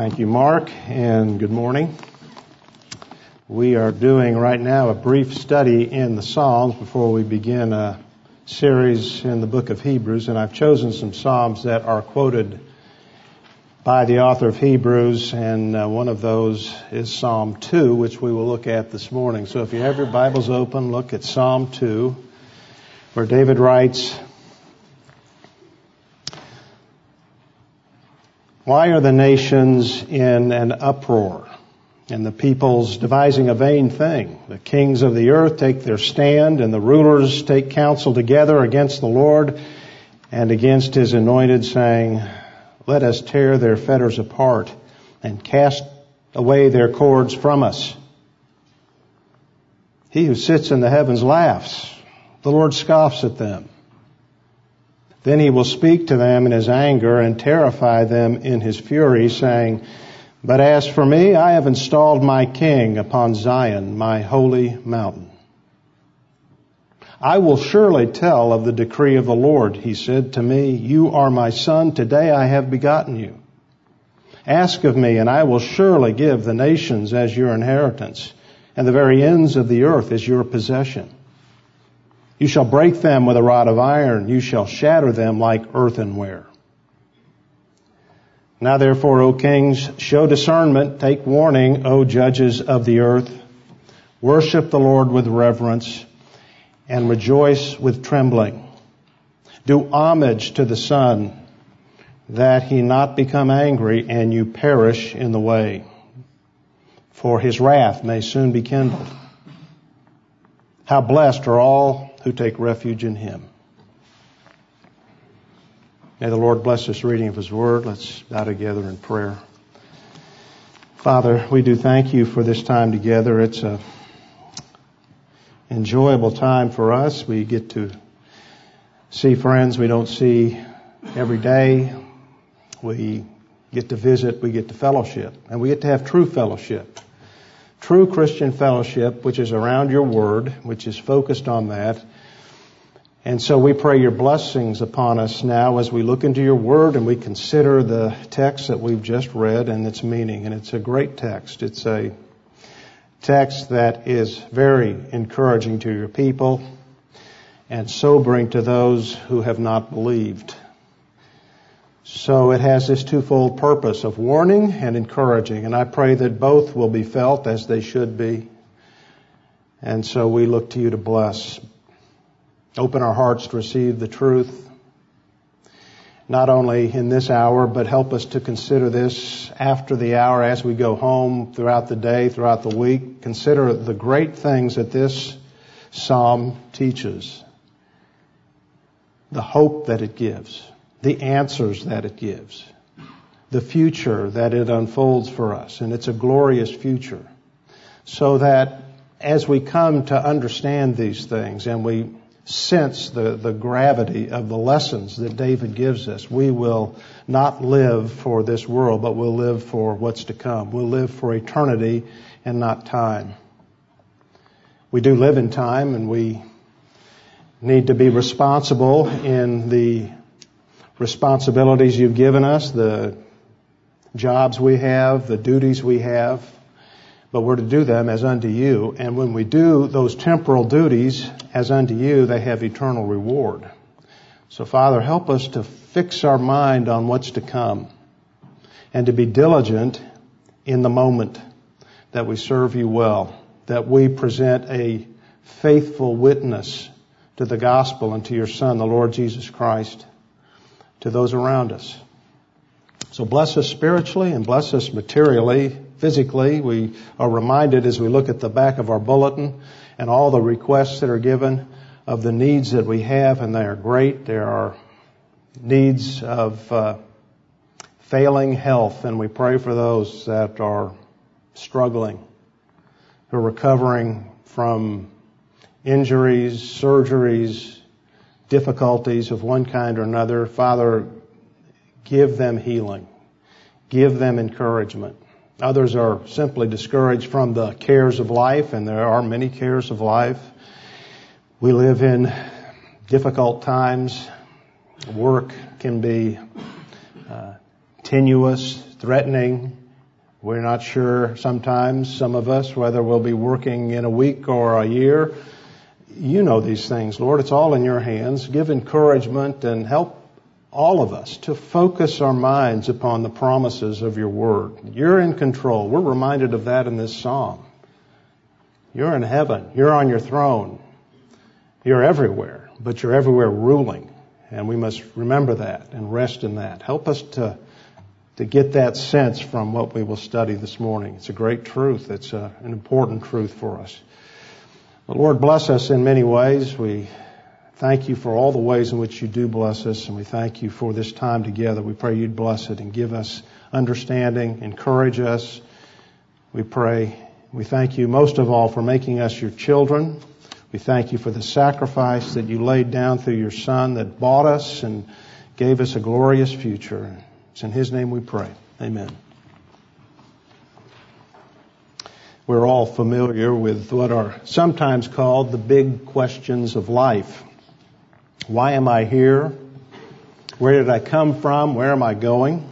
Thank you, Mark, and good morning. We are doing right now a brief study in the Psalms before we begin a series in the book of Hebrews, and I've chosen some Psalms that are quoted by the author of Hebrews, and one of those is Psalm 2, which we will look at this morning. So if you have your Bibles open, look at Psalm 2, where David writes, "Why are the nations in an uproar, and the peoples devising a vain thing? The kings of the earth take their stand, and the rulers take counsel together against the Lord and against His anointed, saying, Let us tear their fetters apart and cast away their cords from us. He who sits in the heavens laughs. The Lord scoffs at them. Then He will speak to them in His anger and terrify them in His fury, saying, But as for me, I have installed my king upon Zion, my holy mountain. I will surely tell of the decree of the Lord. He said to me, You are my son, today I have begotten you. Ask of me, and I will surely give the nations as your inheritance, and the very ends of the earth as your possession. You shall break them with a rod of iron. You shall shatter them like earthenware. Now therefore, O kings, show discernment. Take warning, O judges of the earth. Worship the Lord with reverence and rejoice with trembling. Do homage to the Son, that He not become angry and you perish in the way. For His wrath may soon be kindled. How blessed are all who take refuge in Him." May the Lord bless this reading of His Word. Let's bow together in prayer. Father, we do thank You for this time together. It's an enjoyable time for us. We get to see friends we don't see every day. We get to visit, we get to fellowship, and we get to have true fellowship. True Christian fellowship, which is around Your Word, which is focused on that. And so we pray Your blessings upon us now as we look into Your Word and we consider the text that we've just read and its meaning. And it's a great text. It's a text that is very encouraging to Your people and sobering to those who have not believed. So it has this twofold purpose of warning and encouraging. And I pray that both will be felt as they should be. And so we look to You to bless. Open our hearts to receive the truth, not only in this hour, but help us to consider this after the hour as we go home throughout the day, throughout the week. Consider the great things that this psalm teaches, the hope that it gives, the answers that it gives, the future that it unfolds for us. And it's a glorious future. So that as we come to understand these things and we sense the gravity of the lessons that David gives us, we will not live for this world, but we'll live for what's to come. We'll live for eternity and not time. We do live in time, and we need to be responsible in the responsibilities You've given us, the jobs we have, the duties we have. But we're to do them as unto You. And when we do those temporal duties as unto You, they have eternal reward. So, Father, help us to fix our mind on what's to come and to be diligent in the moment, that we serve You well, that we present a faithful witness to the gospel and to Your Son, the Lord Jesus Christ, to those around us. So bless us spiritually and bless us materially, physically. We are reminded as we look at the back of our bulletin and all the requests that are given of the needs that we have, and they are great. There are needs of failing health, and we pray for those that are struggling, who are recovering from injuries, surgeries, difficulties of one kind or another. Father, give them healing. Give them encouragement. Others are simply discouraged from the cares of life, and there are many cares of life. We live in difficult times. Work can be tenuous, threatening, We're not sure sometimes, some of us, whether we'll be working in a week or a year. You know these things, Lord. It's all in your hands. Give encouragement and help all of us to focus our minds upon the promises of your word. You're in control. We're reminded of that in this psalm. You're in heaven. You're on your throne. You're everywhere, but you're everywhere ruling. And we must remember that and rest in that. Help us to get that sense from what we will study this morning. It's a great truth. It's an important truth for us. The Lord bless us in many ways. We thank you for all the ways in which you do bless us, and we thank you for this time together. We pray you'd bless it and give us understanding, encourage us. We pray. We thank you most of all for making us your children. We thank you for the sacrifice that you laid down through your Son that bought us and gave us a glorious future. It's in His name we pray. Amen. We're all familiar with what are sometimes called the big questions of life. Why am I here? Where did I come from? Where am I going?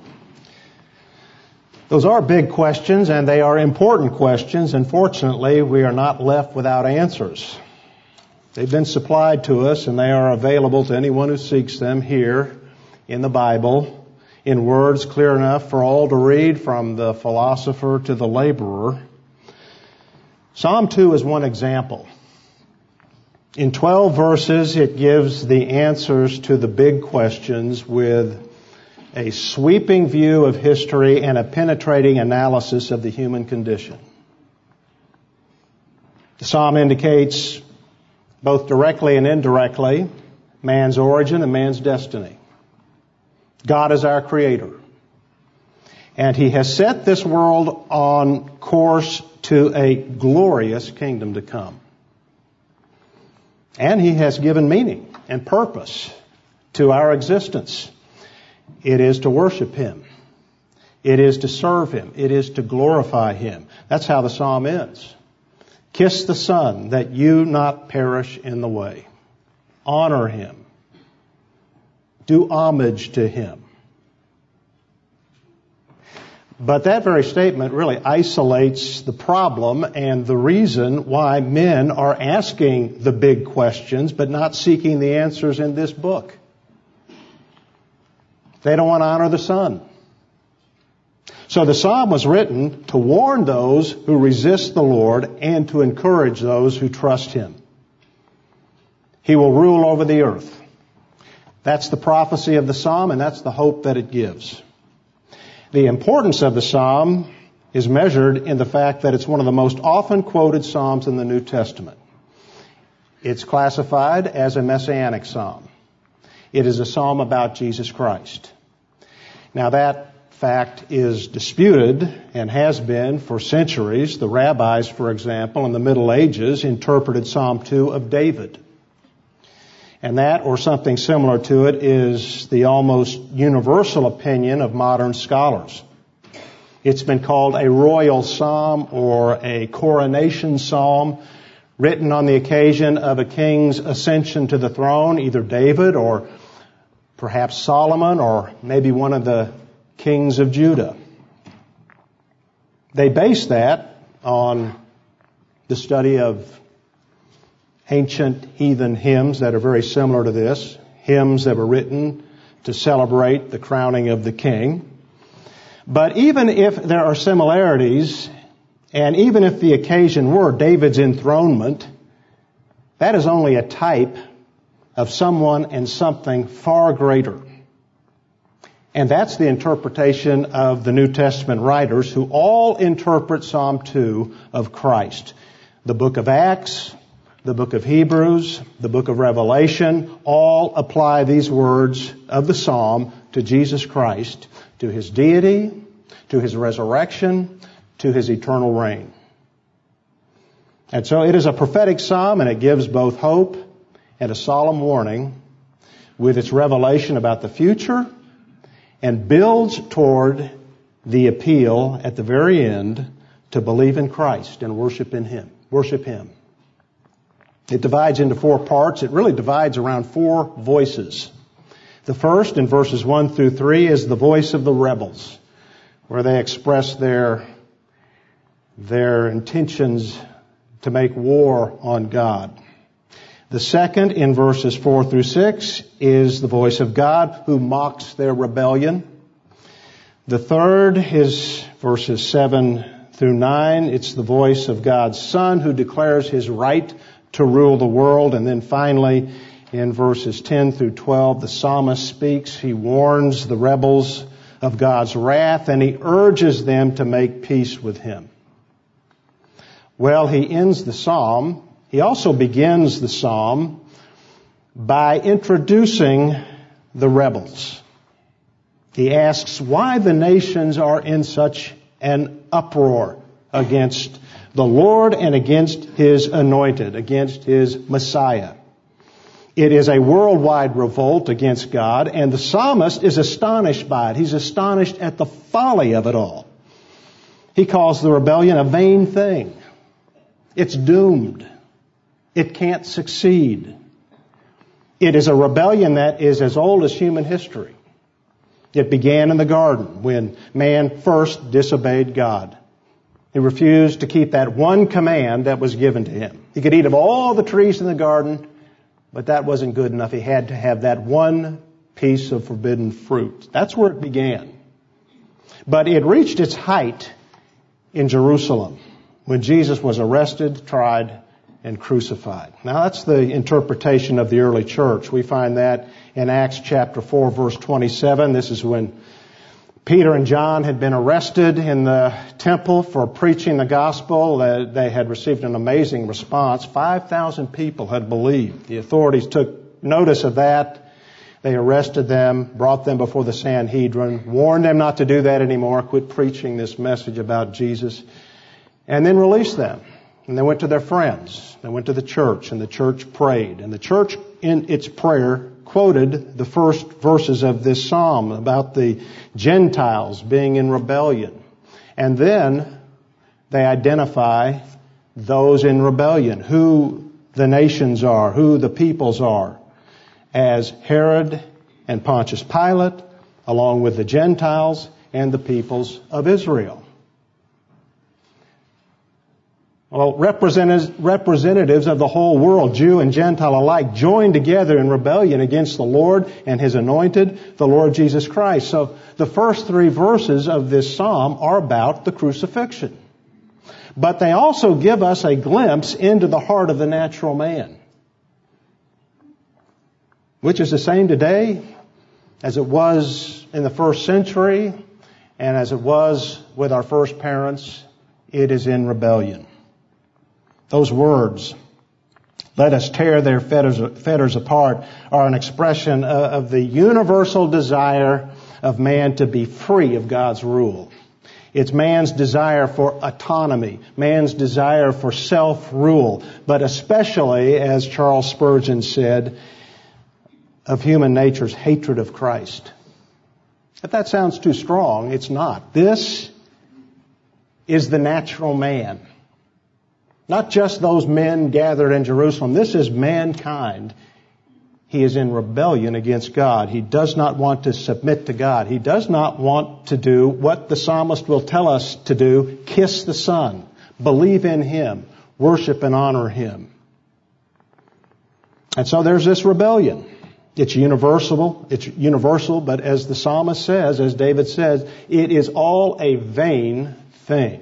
Those are big questions, and they are important questions, and fortunately we are not left without answers. They've been supplied to us, and they are available to anyone who seeks them here in the Bible, in words clear enough for all to read, from the philosopher to the laborer. Psalm 2 is one example. In 12 verses, it gives the answers to the big questions with a sweeping view of history and a penetrating analysis of the human condition. The psalm indicates, both directly and indirectly, man's origin and man's destiny. God is our creator. And He has set this world on course to a glorious kingdom to come. And He has given meaning and purpose to our existence. It is to worship Him. It is to serve Him. It is to glorify Him. That's how the psalm ends. Kiss the Son, that you not perish in the way. Honor Him. Do homage to Him. But that very statement really isolates the problem and the reason why men are asking the big questions but not seeking the answers in this book. They don't want to honor the Son. So the psalm was written to warn those who resist the Lord and to encourage those who trust Him. He will rule over the earth. That's the prophecy of the psalm, and that's the hope that it gives. The importance of the psalm is measured in the fact that it's one of the most often quoted psalms in the New Testament. It's classified as a messianic psalm. It is a psalm about Jesus Christ. Now that fact is disputed and has been for centuries. The rabbis, for example, in the Middle Ages interpreted Psalm 2 of David. And that, or something similar to it, is the almost universal opinion of modern scholars. It's been called a royal psalm or a coronation psalm, written on the occasion of a king's ascension to the throne, either David or perhaps Solomon or maybe one of the kings of Judah. They base that on the study of ancient heathen hymns that are very similar to this, hymns that were written to celebrate the crowning of the king. But even if there are similarities, and even if the occasion were David's enthronement, that is only a type of someone and something far greater. And that's the interpretation of the New Testament writers, who all interpret Psalm 2 of Christ. The book of Acts, the book of Hebrews, the book of Revelation, all apply these words of the psalm to Jesus Christ, to His deity, to His resurrection, to His eternal reign. And so it is a prophetic psalm, and it gives both hope and a solemn warning with its revelation about the future, and builds toward the appeal at the very end to believe in Christ and worship in Him. Worship Him. It divides into 4 parts. It really divides around 4 voices. The first, in verses 1 through 3, is the voice of the rebels, where they express their their intentions to make war on God. The second, in verses 4 through 6, is the voice of God who mocks their rebellion. The third is verses 7 through 9. It's the voice of God's Son who declares His right to rule the world. And then finally, in verses 10 through 12, the psalmist speaks. He warns the rebels of God's wrath, and he urges them to make peace with Him. Well, he ends the psalm. He also begins the psalm by introducing the rebels. He asks why the nations are in such an uproar against the Lord and against His anointed, against His Messiah. It is a worldwide revolt against God, and the psalmist is astonished by it. He's astonished at the folly of it all. He calls the rebellion a vain thing. It's doomed. It can't succeed. It is a rebellion that is as old as human history. It began in the garden when man first disobeyed God. He refused to keep that one command that was given to him. He could eat of all the trees in the garden, but that wasn't good enough. He had to have that one piece of forbidden fruit. That's where it began. But it reached its height in Jerusalem when Jesus was arrested, tried, and crucified. Now that's the interpretation of the early church. We find that in Acts chapter 4, verse 27. This is when Peter and John had been arrested in the temple for preaching the gospel. They had received an amazing response. 5,000 people had believed. The authorities took notice of that. They arrested them, brought them before the Sanhedrin, warned them not to do that anymore, quit preaching this message about Jesus, and then released them. And they went to their friends. They went to the church, and the church prayed. And the church, in its prayer, quoted the first verses of this psalm about the Gentiles being in rebellion. And then they identify those in rebellion, who the nations are, who the peoples are, as Herod and Pontius Pilate, along with the Gentiles and the peoples of Israel. Well, representatives of the whole world, Jew and Gentile alike, joined together in rebellion against the Lord and His anointed, the Lord Jesus Christ. So the first three verses of this psalm are about the crucifixion. But they also give us a glimpse into the heart of the natural man, which is the same today as it was in the first century and as it was with our first parents. It is in rebellion. Those words, "Let us tear their fetters apart," are an expression of the universal desire of man to be free of God's rule. It's man's desire for autonomy, man's desire for self-rule, but especially, as Charles Spurgeon said, of human nature's hatred of Christ. If that sounds too strong, it's not. This is the natural man. Not just those men gathered in Jerusalem. This is mankind. He is in rebellion against God. He does not want to submit to God. He does not want to do what the psalmist will tell us to do: kiss the Son, believe in Him, worship and honor Him. And so there's this rebellion. It's universal, but as the psalmist says, as David says, it is all a vain thing.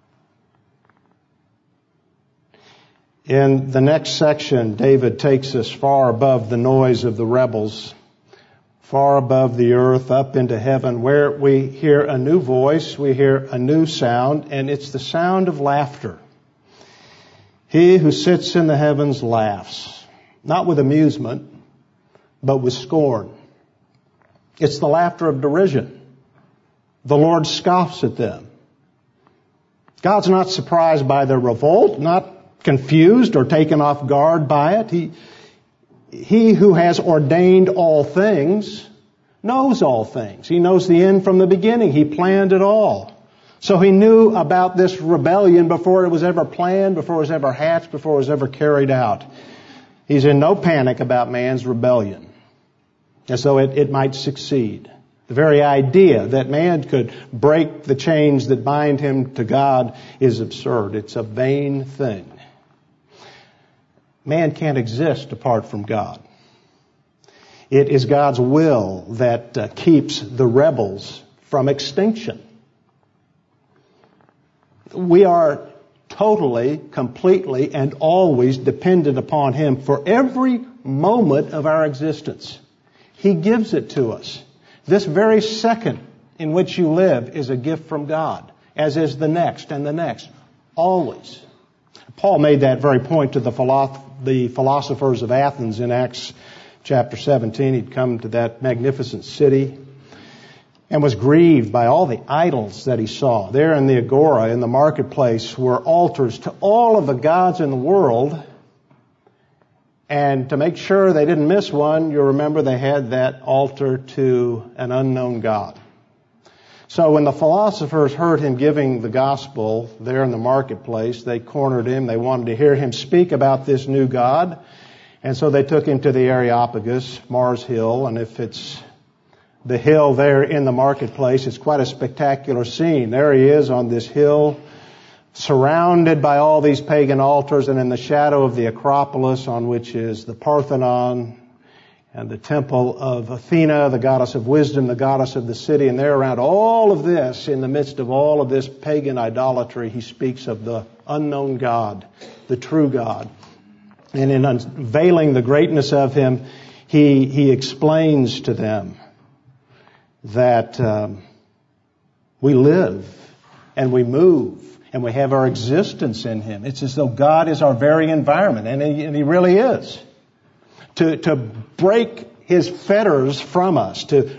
In the next section, David takes us far above the noise of the rebels, far above the earth, up into heaven, where we hear a new voice, we hear a new sound, and it's the sound of laughter. He who sits in the heavens laughs, not with amusement, but with scorn. It's the laughter of derision. The Lord scoffs at them. God's not surprised by their revolt, not confused or taken off guard by it. He who has ordained all things knows all things. He knows the end from the beginning. He planned it all. So He knew about this rebellion before it was ever planned, before it was ever hatched, before it was ever carried out. He's in no panic about man's rebellion, as though it might succeed. The very idea that man could break the chains that bind him to God is absurd. It's a vain thing. Man can't exist apart from God. It is God's will that keeps the rebels from extinction. We are totally, completely, and always dependent upon Him for every moment of our existence. He gives it to us. This very second in which you live is a gift from God, as is the next and the next. Always. Paul made that very point to the philosophers of Athens in Acts chapter 17. He'd come to that magnificent city and was grieved by all the idols that he saw. There in the agora, in the marketplace, were altars to all of the gods in the world. And to make sure they didn't miss one, you remember they had that altar to an unknown God. So when the philosophers heard him giving the gospel there in the marketplace, they cornered him. They wanted to hear him speak about this new God. And so they took him to the Areopagus, Mars Hill. And if it's the hill there in the marketplace, it's quite a spectacular scene. There he is on this hill, surrounded by all these pagan altars, and in the shadow of the Acropolis, on which is the Parthenon and the temple of Athena, the goddess of wisdom, the goddess of the city. And there around all of this, in the midst of all of this pagan idolatry, he speaks of the unknown God, the true God. And in unveiling the greatness of Him, he explains to them that we live and we move and we have our existence in Him. It's as though God is our very environment, and He really is. To break His fetters from us, to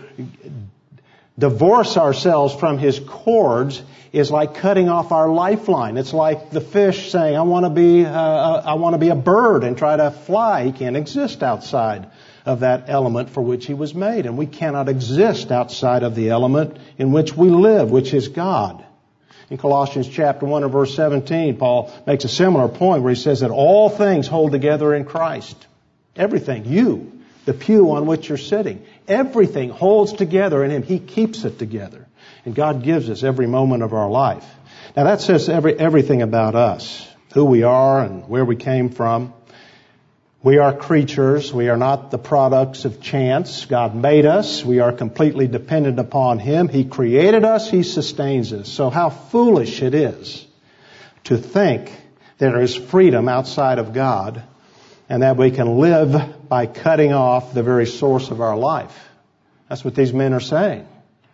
divorce ourselves from His cords, is like cutting off our lifeline. It's like the fish saying, I want to be a bird and try to fly. He can't exist outside of that element for which he was made. And we cannot exist outside of the element in which we live, which is God. In Colossians chapter 1 and verse 17, Paul makes a similar point where he says that all things hold together in Christ. Everything. You, the pew on which you're sitting, everything holds together in Him. He keeps it together. And God gives us every moment of our life. Now that says everything about us, who we are and where we came from. We are creatures. We are not the products of chance. God made us. We are completely dependent upon Him. He created us. He sustains us. So how foolish it is to think there is freedom outside of God and that we can live by cutting off the very source of our life. That's what these men are saying.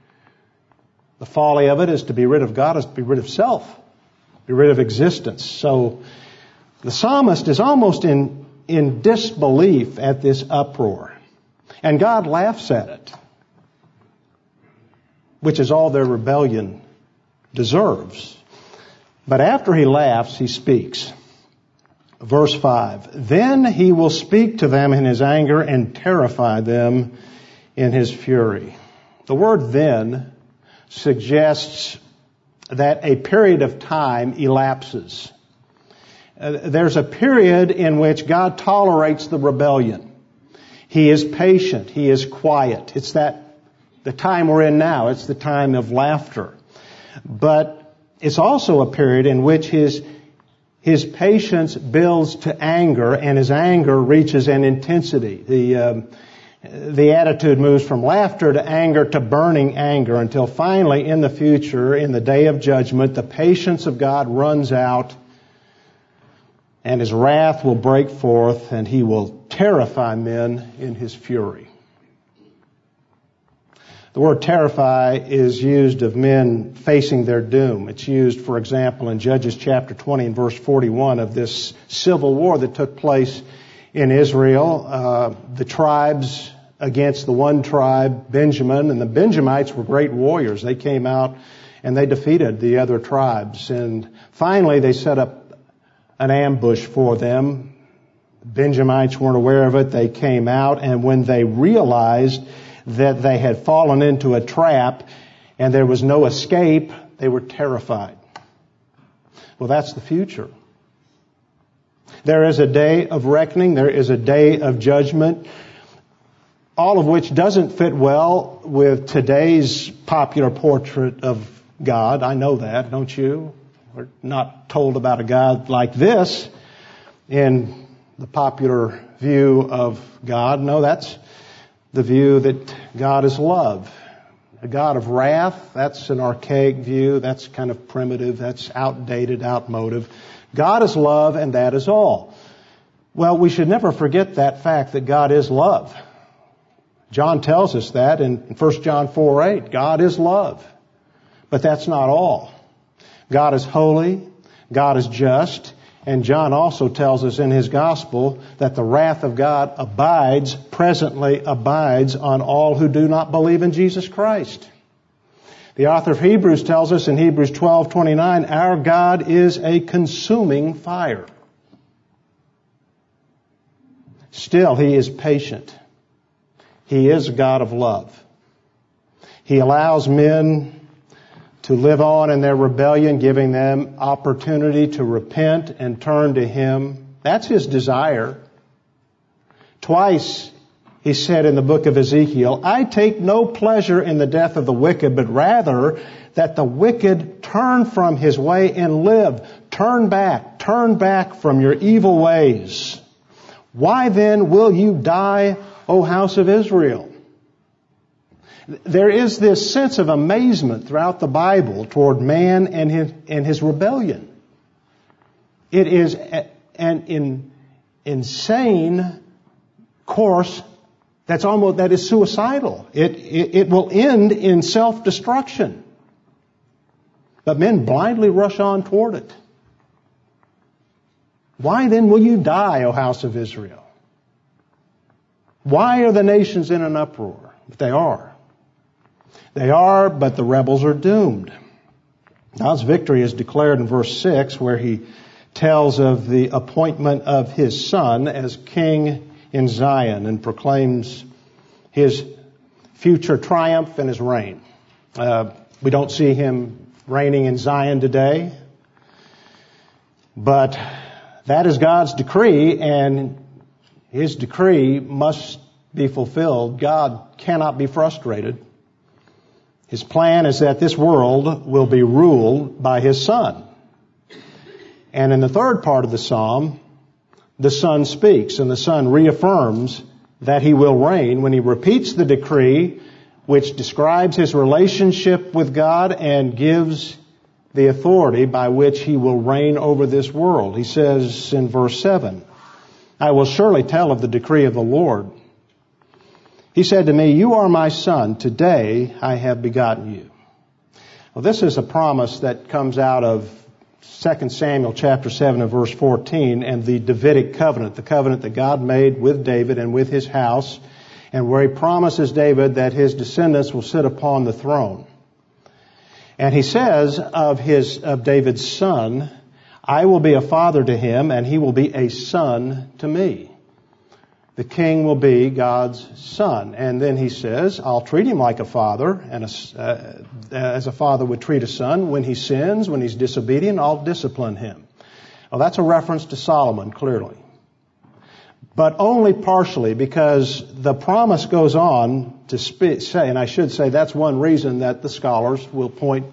The folly of it is to be rid of God is to be rid of self, be rid of existence. So the psalmist is almost in disbelief at this uproar. And God laughs at it, which is all their rebellion deserves. But after he laughs, he speaks. Verse 5, then he will speak to them in his anger and terrify them in his fury. The word then suggests that a period of time elapses. There's a period in which God tolerates the rebellion. He is patient. He is quiet. It's the time we're in now. It's the time of laughter. But it's also a period in which his patience builds to anger, and his anger reaches an intensity. The attitude moves from laughter to anger to burning anger until finally in the future, in the day of judgment, the patience of God runs out and His wrath will break forth and He will terrify men in His fury. The word terrify is used of men facing their doom. It's used, for example, in Judges chapter 20 and verse 41 of this civil war that took place in Israel. The tribes against the one tribe, Benjamin, and the Benjamites were great warriors. They came out and they defeated the other tribes. And finally they set up an ambush for them. The Benjamites weren't aware of it. They came out, and when they realized that they had fallen into a trap and there was no escape, they were terrified. Well, that's the future. There is a day of reckoning. There is a day of judgment. all of which doesn't fit well with today's popular portrait of God. I know that, don't you? We're not told about a God like this in the popular view of God. No, that's the view that God is love. A God of wrath, that's an archaic view. That's kind of primitive. That's outdated, outmoded. God is love, and that is all. Well, we should never forget that fact that God is love. John tells us that in 1 John 4:8. God is love. But that's not all. God is holy. God is just. And John also tells us in his gospel that the wrath of God presently abides on all who do not believe in Jesus Christ. The author of Hebrews tells us in Hebrews 12:29, our God is a consuming fire. Still, He is patient. He is a God of love. He allows men to live on in their rebellion, giving them opportunity to repent and turn to Him. That's His desire. Twice He said in the book of Ezekiel, I take no pleasure in the death of the wicked, but rather that the wicked turn from his way and live. Turn back from your evil ways. Why then will you die, O house of Israel? There is this sense of amazement throughout the Bible toward man and his rebellion. It is an insane course that is suicidal. It will end in self-destruction. But men blindly rush on toward it. Why then will you die, O house of Israel? Why are the nations in an uproar? But they are. They are, but the rebels are doomed. God's victory is declared in verse 6, where He tells of the appointment of His Son as king in Zion and proclaims His future triumph and His reign. We don't see Him reigning in Zion today, but that is God's decree, and His decree must be fulfilled. God cannot be frustrated. His plan is that this world will be ruled by His Son. And in the third part of the psalm, the Son speaks, and the Son reaffirms that He will reign when He repeats the decree which describes His relationship with God and gives the authority by which He will reign over this world. He says in verse 7, I will surely tell of the decree of the Lord. He said to me, you are my son. Today I have begotten you. Well, this is a promise that comes out of 2 Samuel chapter 7 and verse 14 and the Davidic covenant, the covenant that God made with David and with his house, and where He promises David that his descendants will sit upon the throne. And He says of David's son, I will be a father to him, and he will be a son to me. The king will be God's son. And then He says, I'll treat him like a father, and as a father would treat a son. When he sins, when he's disobedient, I'll discipline him. Well, that's a reference to Solomon, clearly. But only partially, because the promise goes on to say, and I should say that's one reason that the scholars will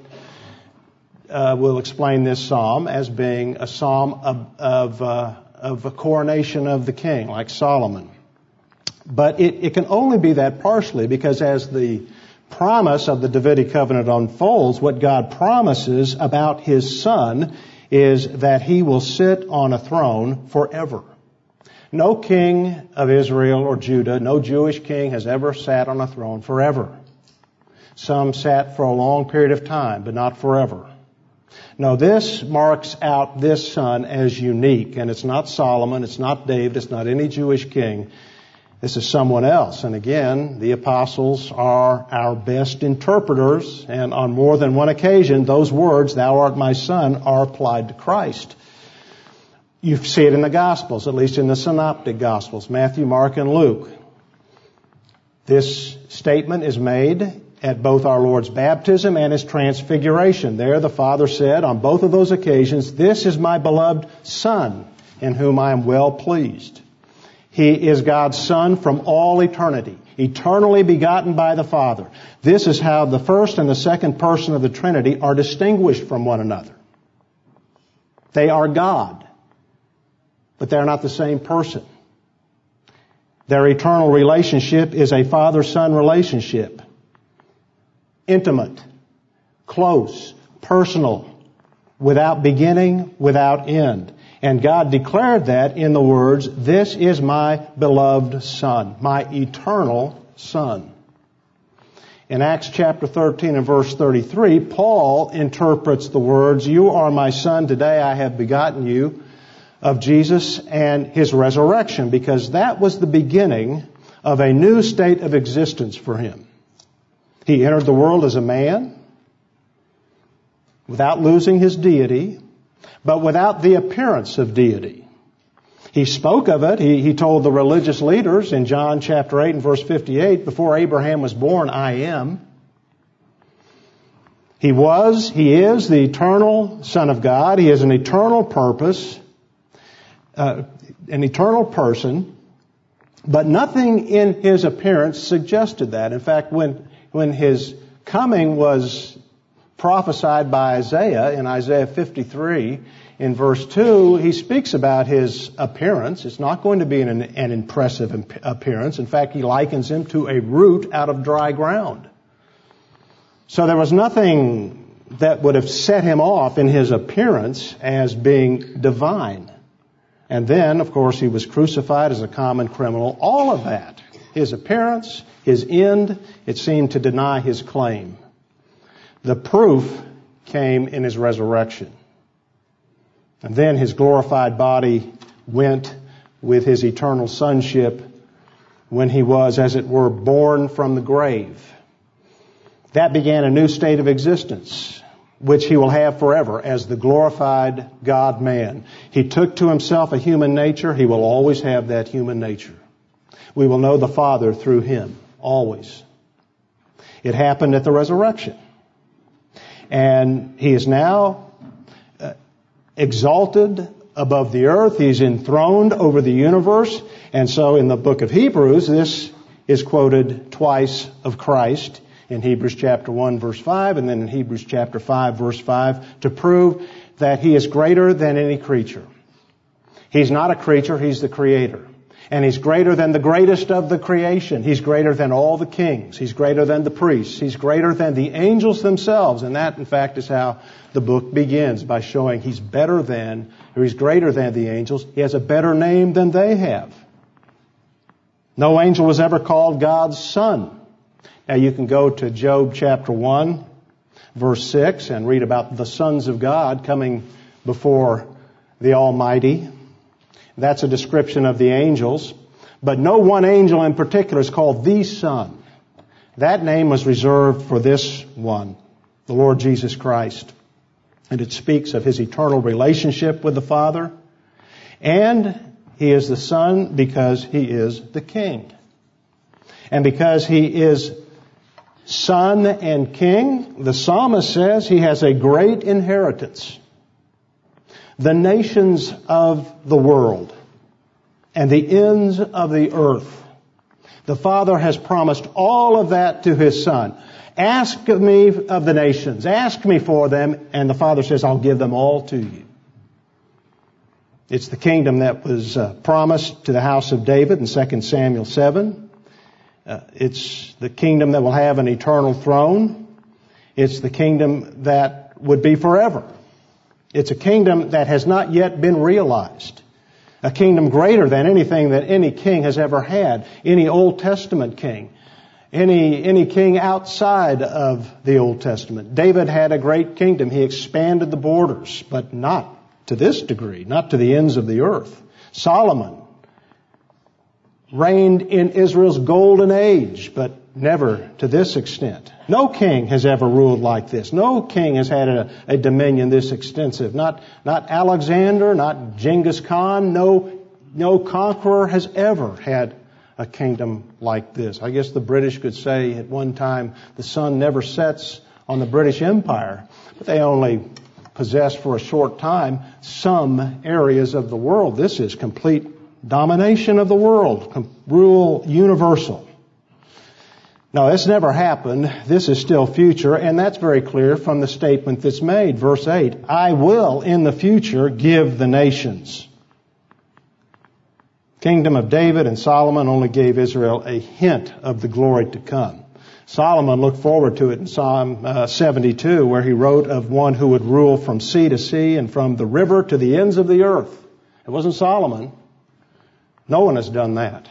will explain this psalm as being a psalm of a coronation of the king, like Solomon. But it can only be that partially, because as the promise of the Davidic covenant unfolds, what God promises about His Son is that He will sit on a throne forever. No king of Israel or Judah, no Jewish king has ever sat on a throne forever. Some sat for a long period of time, but not forever. No, this marks out this son as unique, and it's not Solomon, it's not David, it's not any Jewish king. This is someone else. And again, the apostles are our best interpreters, and on more than one occasion, those words, thou art my son, are applied to Christ. You see it in the Gospels, at least in the Synoptic Gospels, Matthew, Mark, and Luke. This statement is made at both our Lord's baptism and His transfiguration. There the Father said on both of those occasions, this is my beloved Son, in whom I am well pleased. He is God's Son from all eternity. eternally begotten by the Father. This is how the first and the second person of the Trinity are distinguished from one another. They are God, but they're not the same person. Their eternal relationship is a father-son relationship. Intimate, close, personal, without beginning, without end. And God declared that in the words, "This is my beloved Son, my eternal Son." In Acts chapter 13 and verse 33, Paul interprets the words, "You are my Son, today I have begotten you," of Jesus and His resurrection, because that was the beginning of a new state of existence for Him. He entered the world as a man, without losing His deity, but without the appearance of deity. He spoke of it. He told the religious leaders in John chapter 8 and verse 58, "Before Abraham was born, I am." He is the eternal Son of God. He has an eternal purpose, an eternal person, but nothing in His appearance suggested that. In fact, when His coming was prophesied by Isaiah in Isaiah 53 in verse 2, he speaks about His appearance. It's not going to be an impressive appearance. In fact, he likens Him to a root out of dry ground. So there was nothing that would have set Him off in His appearance as being divine. And then, of course, He was crucified as a common criminal. All of that, His appearance, His end, it seemed to deny His claim. The proof came in His resurrection. And then His glorified body went with His eternal sonship when He was, as it were, born from the grave. That began a new state of existence, which He will have forever as the glorified God-man. He took to Himself a human nature. He will always have that human nature. We will know the Father through Him, always. It happened at the resurrection. And He is now exalted above the earth. He's enthroned over the universe. And so in the book of Hebrews, this is quoted twice of Christ, in Hebrews chapter 1 verse 5 and then in Hebrews chapter 5 verse 5, to prove that He is greater than any creature. He's not a creature, He's the Creator. And He's greater than the greatest of the creation. He's greater than all the kings. He's greater than the priests. He's greater than the angels themselves. And that, in fact, is how the book begins, by showing He's better than, or He's greater than the angels. He has a better name than they have. No angel was ever called God's son. Now you can go to Job chapter 1, verse 6, and read about the sons of God coming before the Almighty. That's a description of the angels. But no one angel in particular is called the Son. That name was reserved for this one, the Lord Jesus Christ. And it speaks of His eternal relationship with the Father. And He is the Son because He is the King. And because He is Son and King, the psalmist says He has a great inheritance. The nations of the world and the ends of the earth. The Father has promised all of that to His Son. Ask of me of the nations. Ask me for them. And the Father says, I'll give them all to you. It's the kingdom that was promised to the house of David in 2 Samuel 7. It's the kingdom that will have an eternal throne. It's the kingdom that would be forever. It's a kingdom that has not yet been realized. A kingdom greater than anything that any king has ever had. Any Old Testament king. Any king outside of the Old Testament. David had a great kingdom. He expanded the borders, but not to this degree, not to the ends of the earth. Solomon reigned in Israel's golden age, but never to this extent. No king has ever ruled like this. No king has had a dominion this extensive. Not Alexander, not Genghis Khan. No conqueror has ever had a kingdom like this. I guess the British could say at one time the sun never sets on the British Empire, but they only possessed for a short time some areas of the world. This is complete domination of the world, rule universal. No, it's never happened. This is still future, and that's very clear from the statement that's made. Verse 8, I will in the future give the nations. Kingdom of David and Solomon only gave Israel a hint of the glory to come. Solomon looked forward to it in Psalm 72, where he wrote of one who would rule from sea to sea and from the river to the ends of the earth. It wasn't Solomon. No one has done that.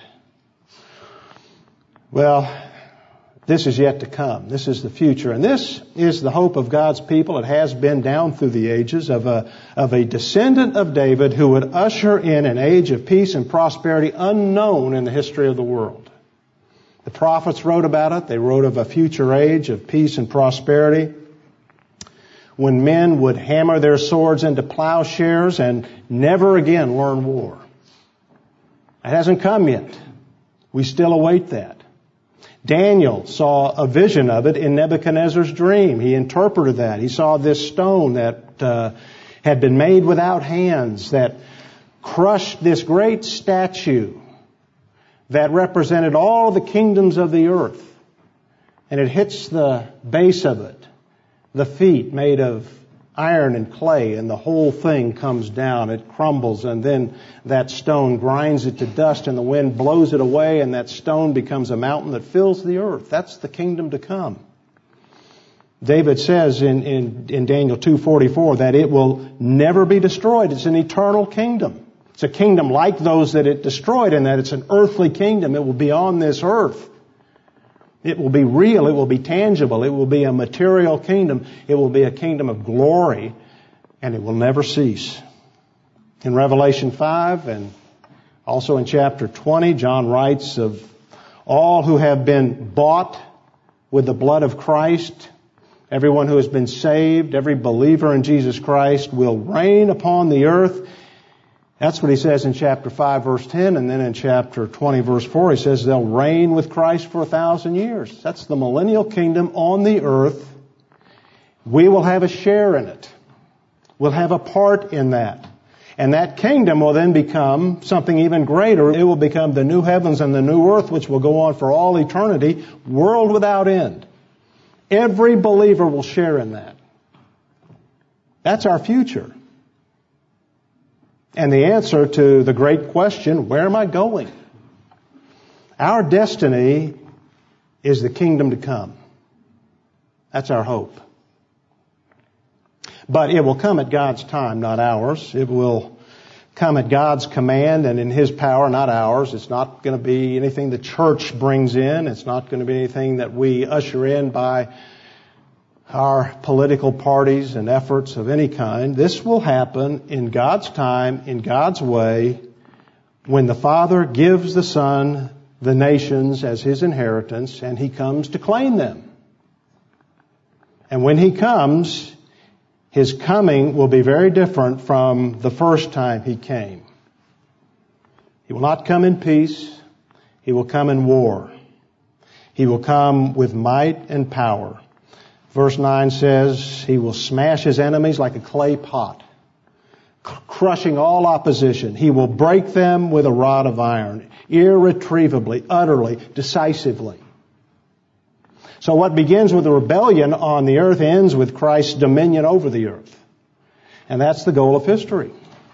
Well, this is yet to come. This is the future. And this is the hope of God's people. It has been down through the ages of a descendant of David who would usher in an age of peace and prosperity unknown in the history of the world. The prophets wrote about it. They wrote of a future age of peace and prosperity when men would hammer their swords into plowshares and never again learn war. It hasn't come yet. We still await that. Daniel saw a vision of it in Nebuchadnezzar's dream. He interpreted that. He saw this stone that had been made without hands that crushed this great statue that represented all the kingdoms of the earth. And it hits the base of it, the feet made of iron and clay, and the whole thing comes down. It crumbles, and then that stone grinds it to dust, and the wind blows it away, and that stone becomes a mountain that fills the earth. That's the kingdom to come. David says in Daniel 2:44 that it will never be destroyed. It's an eternal kingdom. It's a kingdom like those that it destroyed, in that it's an earthly kingdom. It will be on this earth. It will be real. It will be tangible. It will be a material kingdom. It will be a kingdom of glory, and it will never cease. In Revelation 5 and also in chapter 20, John writes of all who have been bought with the blood of Christ. Everyone who has been saved, every believer in Jesus Christ will reign upon the earth. That's what he says in chapter 5, verse 10, and then in chapter 20, verse 4, he says they'll reign with Christ for 1,000 years. That's the millennial kingdom on the earth. We will have a share in it. We'll have a part in that. And that kingdom will then become something even greater. It will become the new heavens and the new earth, which will go on for all eternity, world without end. Every believer will share in that. That's our future. And the answer to the great question, where am I going? Our destiny is the kingdom to come. That's our hope. But it will come at God's time, not ours. It will come at God's command and in His power, not ours. It's not going to be anything the church brings in. It's not going to be anything that we usher in by our political parties and efforts of any kind. This will happen in God's time, in God's way, when the Father gives the Son the nations as His inheritance, and He comes to claim them. And when He comes, His coming will be very different from the first time He came. He will not come in peace. He will come in war. He will come with might and power. Verse 9 says, He will smash His enemies like a clay pot, crushing all opposition. He will break them with a rod of iron, irretrievably, utterly, decisively. So what begins with a rebellion on the earth ends with Christ's dominion over the earth. And that's the goal of history.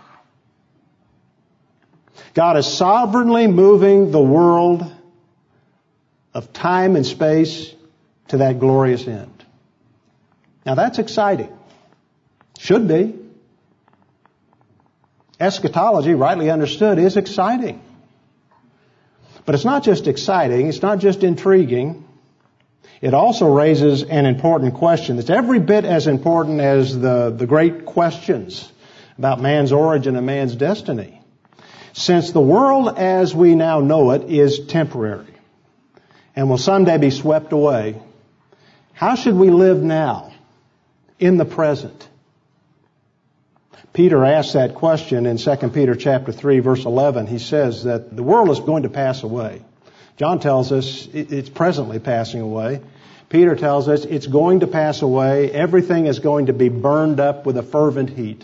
God is sovereignly moving the world of time and space to that glorious end. Now that's exciting. Should be. Eschatology, rightly understood, is exciting. But it's not just exciting, it's not just intriguing. It also raises an important question that's every bit as important as the great questions about man's origin and man's destiny. Since the world as we now know it is temporary and will someday be swept away, how should we live now, in the present? Peter asked that question in 2 Peter chapter 3, verse 11. He says that the world is going to pass away. John tells us it's presently passing away. Peter tells us it's going to pass away. Everything is going to be burned up with a fervent heat.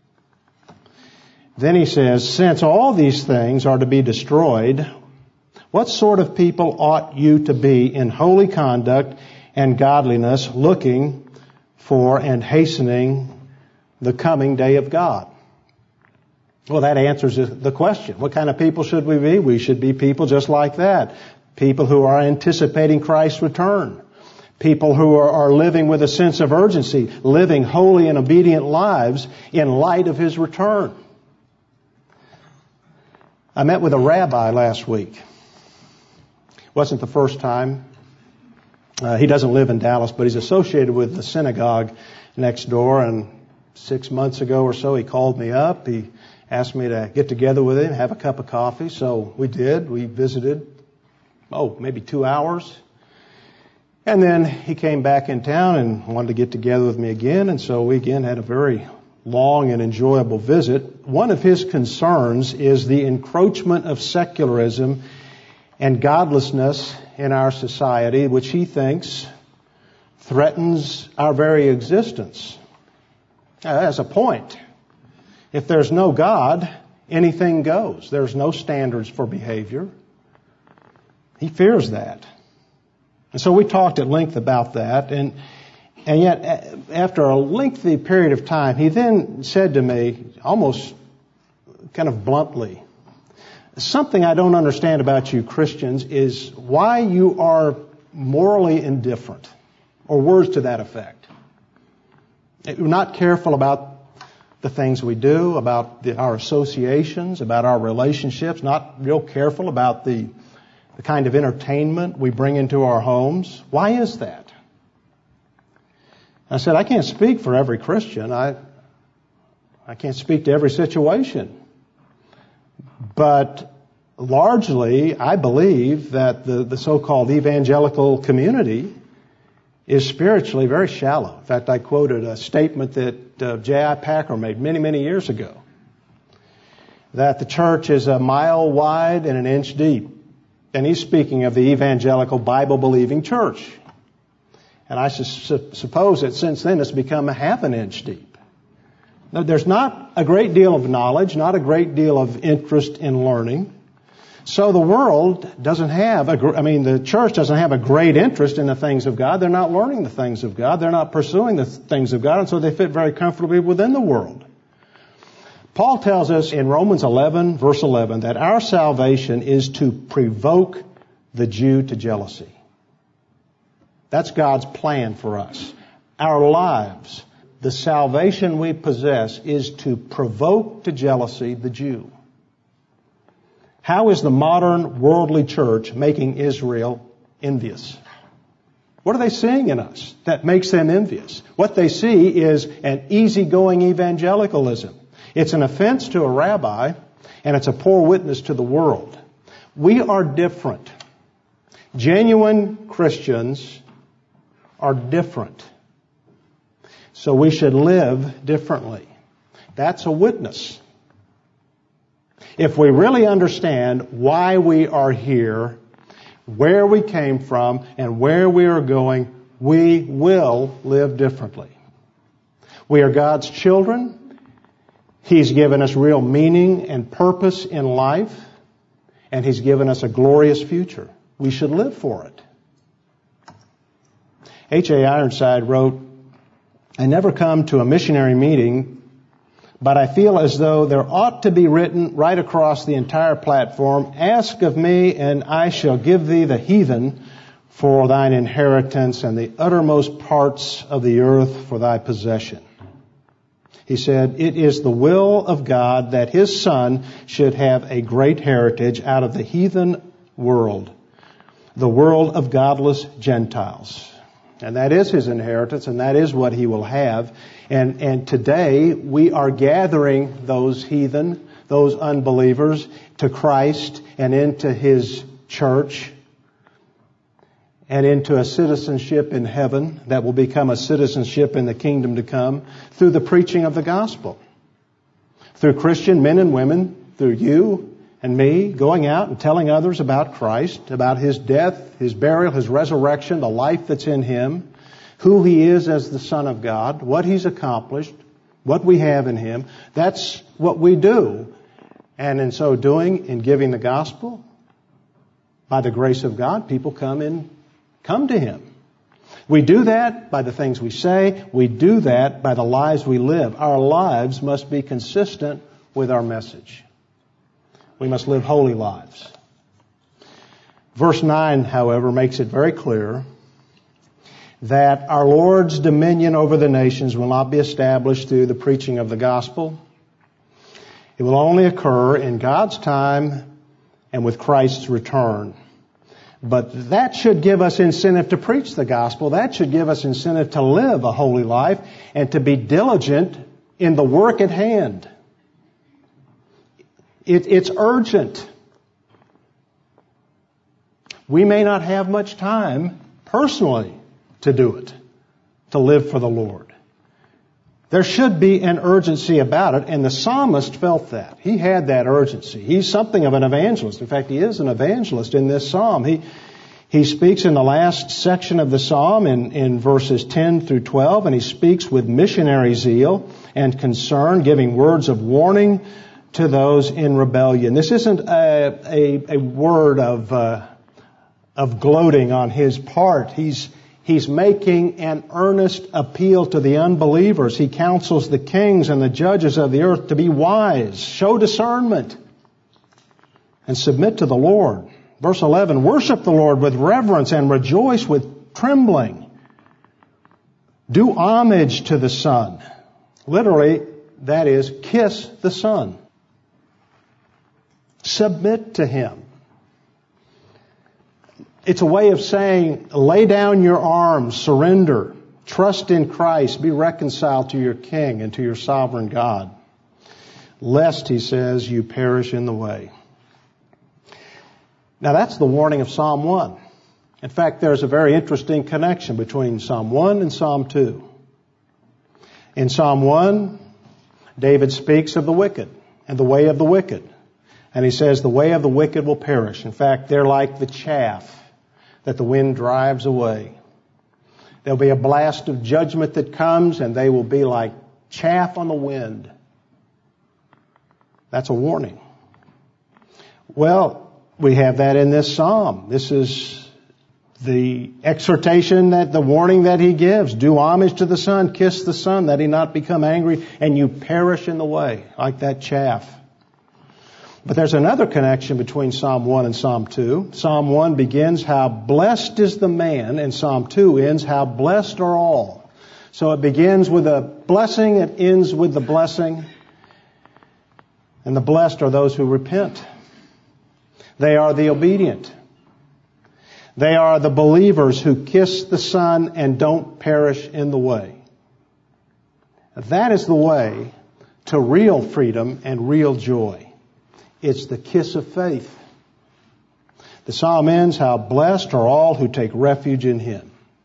Then he says, since all these things are to be destroyed, What sort of people ought you to be in holy conduct and godliness, looking for and hastening the coming day of God? Well, that answers the question. What kind of people should we be? We should be people just like that. People who are anticipating Christ's return. People who are living with a sense of urgency, living holy and obedient lives in light of His return. I met with a rabbi last week. Wasn't the first time. He doesn't live in Dallas, but he's associated with the synagogue next door. And 6 months ago or so, he called me up. He asked me to get together with him, have a cup of coffee. So we did. We visited, maybe 2 hours. And then he came back in town and wanted to get together with me again. And so we again had a very long and enjoyable visit. One of his concerns is the encroachment of secularism and godlessness in our society, which he thinks threatens our very existence. As a point, if there's no God, anything goes. There's no standards for behavior. He fears that. And so we talked at length about that, and yet after a lengthy period of time, he then said to me, almost kind of bluntly, something I don't understand about you Christians is why you are morally indifferent, or words to that effect. You're not careful about the things we do, about our associations, about our relationships, not real careful about the kind of entertainment we bring into our homes. Why is that? I said, I can't speak for every Christian. I can't speak to every situation. But largely, I believe that the so-called evangelical community is spiritually very shallow. In fact, I quoted a statement that J.I. Packer made many, many years ago, that the church is a mile wide and an inch deep. And he's speaking of the evangelical Bible-believing church. And I suppose that since then it's become a half an inch deep. Now, there's not a great deal of knowledge, not a great deal of interest in learning. So the world doesn't have, the church doesn't have a great interest in the things of God. They're not learning the things of God. They're not pursuing the things of God. And so they fit very comfortably within the world. Paul tells us in Romans 11, verse 11, that our salvation is to provoke the Jew to jealousy. That's God's plan for us. Our lives, the salvation we possess, is to provoke to jealousy the Jew. How is the modern worldly church making Israel envious? What are they seeing in us that makes them envious? What they see is an easygoing evangelicalism. It's an offense to a rabbi, and it's a poor witness to the world. We are different. Genuine Christians are different. So we should live differently. That's a witness. If we really understand why we are here, where we came from, and where we are going, we will live differently. We are God's children. He's given us real meaning and purpose in life, and He's given us a glorious future. We should live for it. H.A. Ironside wrote, I never come to a missionary meeting, but I feel as though there ought to be written right across the entire platform, ask of me, and I shall give thee the heathen for thine inheritance, and the uttermost parts of the earth for thy possession. He said, it is the will of God that His Son should have a great heritage out of the heathen world, the world of godless Gentiles. And that is His inheritance, and that is what He will have. And today we are gathering those heathen, those unbelievers, to Christ and into His church and into a citizenship in heaven that will become a citizenship in the kingdom to come through the preaching of the gospel. Through Christian men and women, through you and me, going out and telling others about Christ, about His death, His burial, His resurrection, the life that's in Him, who He is as the Son of God, what He's accomplished, what we have in Him. That's what we do. And in so doing, in giving the gospel, by the grace of God, people come to Him. We do that by the things we say. We do that by the lives we live. Our lives must be consistent with our message. We must live holy lives. Verse 9, however, makes it very clear that our Lord's dominion over the nations will not be established through the preaching of the gospel. It will only occur in God's time and with Christ's return. But that should give us incentive to preach the gospel. That should give us incentive to live a holy life and to be diligent in the work at hand. It's urgent. We may not have much time personally to do it, to live for the Lord. There should be an urgency about it, and the psalmist felt that. He had that urgency. He's something of an evangelist. In fact, he is an evangelist in this psalm. He speaks in the last section of the psalm in verses 10 through 12, and he speaks with missionary zeal and concern, giving words of warning to those in rebellion. This isn't a word of gloating on his part. He's making an earnest appeal to the unbelievers. He counsels the kings and the judges of the earth to be wise, show discernment, and submit to the Lord. Verse 11, worship the Lord with reverence and rejoice with trembling. Do homage to the Son. Literally, that is, kiss the Son. Submit to Him. It's a way of saying, lay down your arms, surrender, trust in Christ, be reconciled to your King and to your sovereign God. Lest, he says, you perish in the way. Now that's the warning of Psalm 1. In fact, there's a very interesting connection between Psalm 1 and Psalm 2. In Psalm 1, David speaks of the wicked and the way of the wicked. And he says the way of the wicked will perish. In fact, they're like the chaff that the wind drives away. There'll be a blast of judgment that comes, and they will be like chaff on the wind. That's a warning. Well, we have that in this psalm. This is the exhortation, that the warning that he gives. Do homage to the Son, kiss the Son, that he not become angry, and you perish in the way, like that chaff. But there's another connection between Psalm 1 and Psalm 2. Psalm 1 begins, how blessed is the man, and Psalm 2 ends, how blessed are all. So it begins with a blessing, it ends with the blessing. And the blessed are those who repent. They are the obedient. They are the believers who kiss the Son and don't perish in the way. That is the way to real freedom and real joy. It's the kiss of faith. The psalm ends, how blessed are all who take refuge in Him.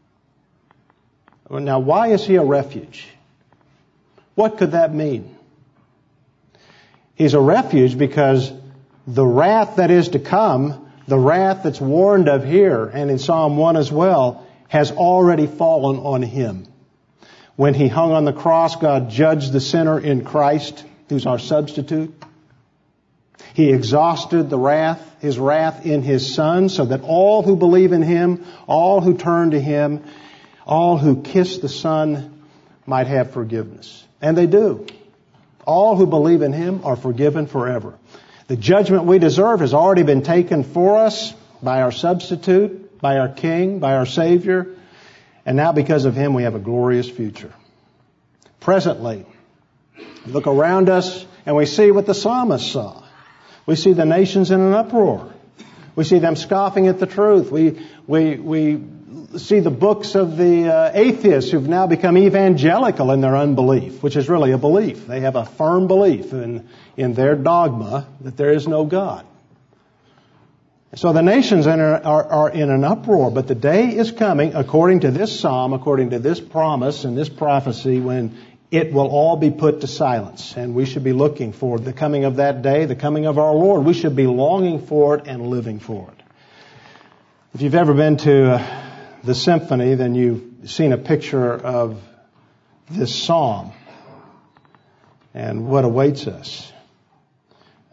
Now, why is He a refuge? What could that mean? He's a refuge because the wrath that is to come, the wrath that's warned of here, and in Psalm 1 as well, has already fallen on Him. When He hung on the cross, God judged the sinner in Christ, who's our substitute. He exhausted His wrath in His Son, so that all who believe in Him, all who turn to Him, all who kiss the Son might have forgiveness. And they do. All who believe in Him are forgiven forever. The judgment we deserve has already been taken for us by our substitute, by our King, by our Savior. And now because of Him we have a glorious future. Presently, we look around us and we see what the psalmist saw. We see the nations in an uproar. We see them scoffing at the truth. We see the books of the atheists who've now become evangelical in their unbelief, which is really a belief. They have a firm belief in their dogma that there is no God. So the nations are in an uproar, but the day is coming, according to this psalm, according to this promise and this prophecy, when it will all be put to silence. And we should be looking for the coming of that day, the coming of our Lord. We should be longing for it and living for it. If you've ever been to the symphony, then you've seen a picture of this psalm and what awaits us.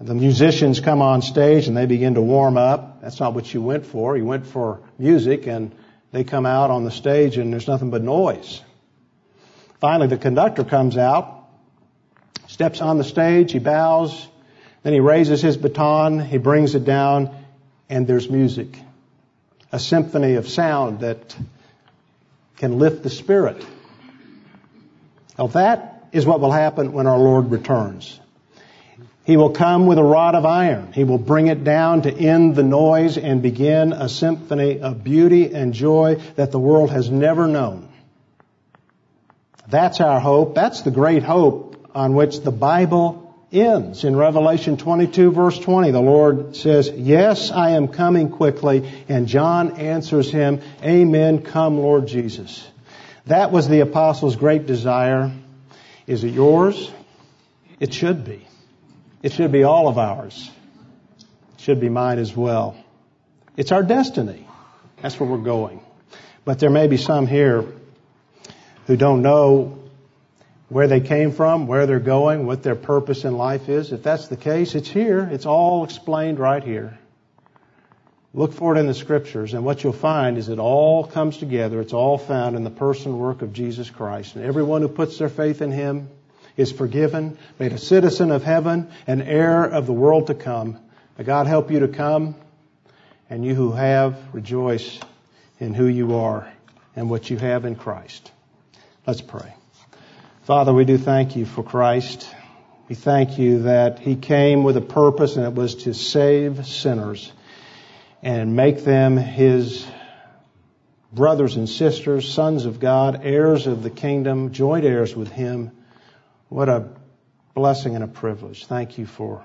The musicians come on stage and they begin to warm up. That's not what you went for. You went for music, and they come out on the stage and there's nothing but noise. Finally, the conductor comes out, steps on the stage, he bows, then he raises his baton, he brings it down, and there's music. A symphony of sound that can lift the spirit. Now that is what will happen when our Lord returns. He will come with a rod of iron. He will bring it down to end the noise and begin a symphony of beauty and joy that the world has never known. That's our hope. That's the great hope on which the Bible ends. In Revelation 22 verse 20, the Lord says, "Yes, I am coming quickly." And John answers him, "Amen, come Lord Jesus." That was the apostle's great desire. Is it yours? It should be. It should be all of ours. It should be mine as well. It's our destiny. That's where we're going. But there may be some here who don't know where they came from, where they're going, what their purpose in life is. If that's the case, it's here. It's all explained right here. Look for it in the Scriptures, and what you'll find is it all comes together. It's all found in the person and work of Jesus Christ. And everyone who puts their faith in Him is forgiven, made a citizen of heaven, an heir of the world to come. May God help you to come, and you who have, rejoice in who you are and what you have in Christ. Let's pray. Father, we do thank you for Christ. We thank you that He came with a purpose, and it was to save sinners and make them His brothers and sisters, sons of God, heirs of the kingdom, joint heirs with Him. What a blessing and a privilege. Thank you for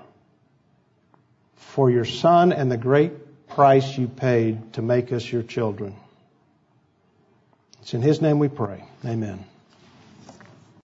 your Son and the great price you paid to make us your children. It's in His name we pray. Amen.